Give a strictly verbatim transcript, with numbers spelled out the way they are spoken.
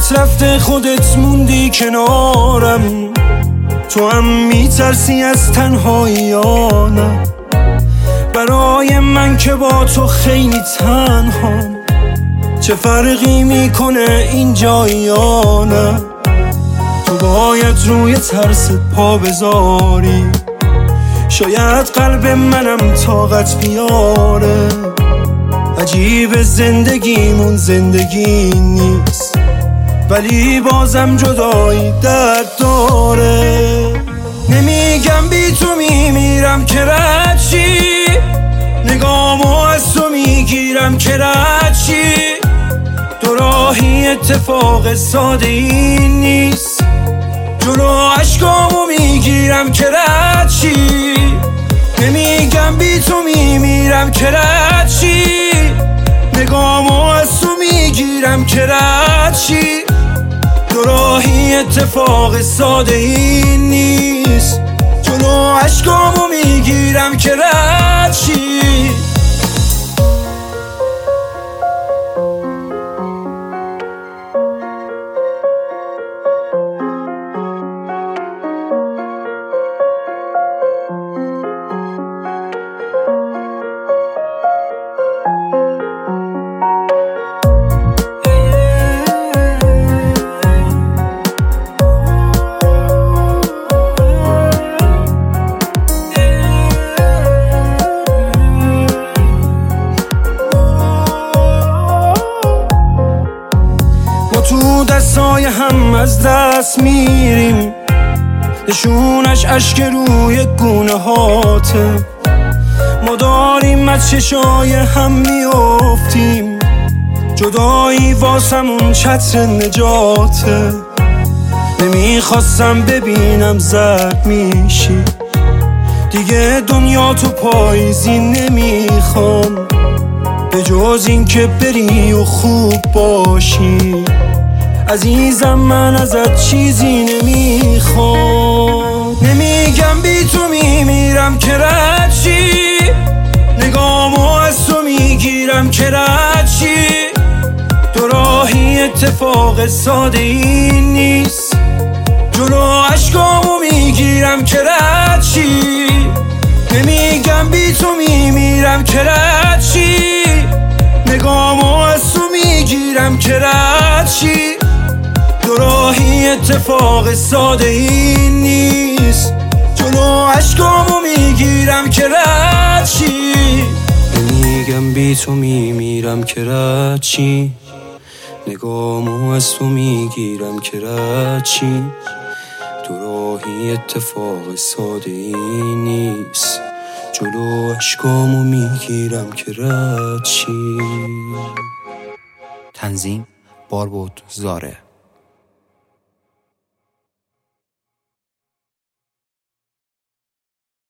دلت رفته خودت موندی کنارم، تو هم میترسی از تنهایی یا نه؟ برای من که با تو خیلی تنهام، چه فرقی میکنه اینجا یا نه؟ تو باید روی ترست پا بذاری، شاید قلب منم طاقت بیاره. عجیب زندگیمون زندگی نیست، ولی بازم جدایی درد داره. نمیگم بی تو میمیرم که رد چی، نگامو از تو میگیرم که رد چی. دو راهی اتفاق ساده ای نیست، جلو عشقامو میگیرم که رد چی. نمیگم بی تو میمیرم که رد چی، نگامو از تو میگیرم که رد چی. دو راهی اتفاق ساده ای نیست، جلو عشقامو میگیرم که رد چی. تو دستای هم از دست میریم، نشونش اشک روی گونه هاته. ما داریم از چشای هم میافتیم، جدایی واسمون چتر نجاته. نمیخواستم ببینم زرد میشی، دیگه دنیا تو پاییزی نمیخوام، به جز این که بری و خوب باشی. عزیزم من ازت چیزی نمیخوام. نمیگم بی تو میمیرم که رد چی، نگامو از تو میگیرم که رد چی. دو راهی اتفاق ساده ای نیست، جلو عشقامو میگیرم که رد چی. نمیگم بی تو میمیرم که رد چی، نگامو از تو میگیرم که رد چی. دو راهی اتفاق ساده ای نیست، جلو عشقامو میگیرم که رد چی. نمیگم بی تو میمیرم که رد چی، نگامو از تو میگیرم که رد چی. دو راهی اتفاق ساده ای نیست، جلو عشقامو میگیرم که رد چی. تنظیم باربود زاره.